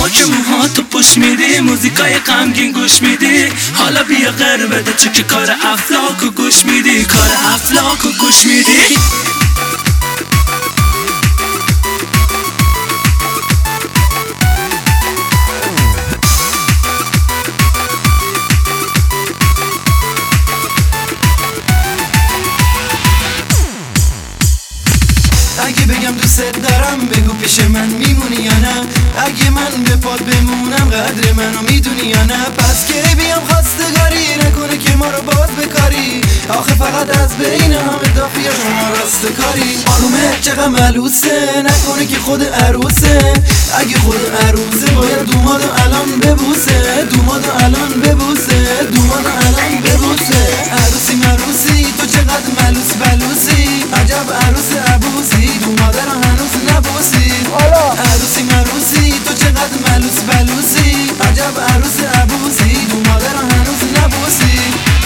که موها تو پوش میدی، موزیکای غمگین گوش میدی. حالا بیا غر بده تو که کار افلاکو گوش میدی، کار افلاکو گوش میدی. اگه بگم دوست دارم بگو پیش من میمونی یا نه؟ اگه من به پات بمونم قدر منو میدونی یا نه؟ پس که بیام خواستگاری نکنه که ما رو باز بکاری، آخه فقط از بین همه دافیه شما راست کاری. آرومه چقدر ملوسه، نکنه که خود عروسه. اگه خود عروسه باید دومادو الان ببوسه، دومادو الان ببوسه، دومادو الان ببوسه. عروسی مروسی تو چقدر ملوس بلوسی، عجب عروس عبوسی، دوماده رو هنوز نبوسی. عروسی مروسی تو چقدر ملوس بلوسی، عجب عروس عبوسی، دوماده رو هنوز نبوسی.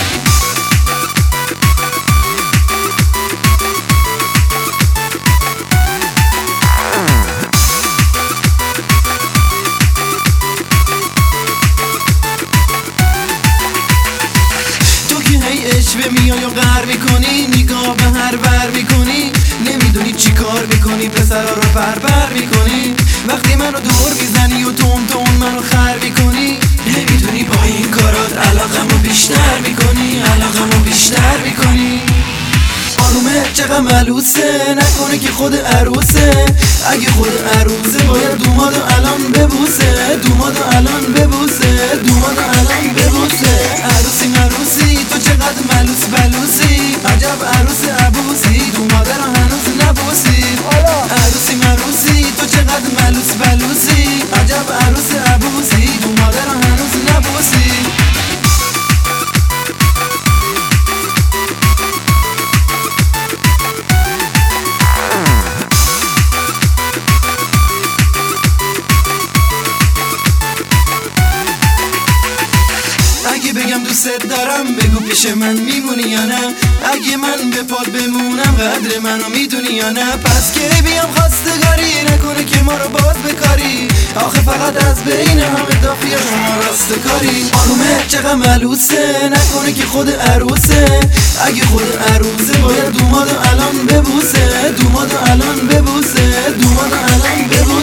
اشوه میای و غر میکنی، نگاه به هر بر میکنی، نمیدونی چی کار میکنی، پسرا رو بربر میکنی. وقتی منو دور میزنی و تون تون منو خر میکنی، نمیدونی با این کارات علاقمو بیشتر میکنی، علاقمو بیشتر میکنی. آرومه چقدر ملوسه، نکنه که خود عروسه. اگه خود عروسه باید دومادو الان ببوسه، دومادو الان ببوسه، دومادو الان ببوسه. عروسی مروسی تو چقدر ملوس بلوسی، عجب عروس عبوسی، دوماده رو هنوز نبوسی. عروسی مروسی تو چقدر ملوس بلوسی، عجب عروس عبوسی، دوماده رو هنوز نبوسی. اگه بگم دوست دارم بگو پیش من میمونی یا نه؟ اگه من به پات بمونم قدر منو میدونی یا نه؟ پس که بیام خواستگاری نکنه که ما رو باز بکاری، آخه فقط از بین همه دافیه شما راست کاری. آرومه چقدر ملوسه، نکنه که خود عروسه. اگه خود عروسه باید دومادو الان ببوسه، دومادو الان ببوسه، دومادو الان ببوسه.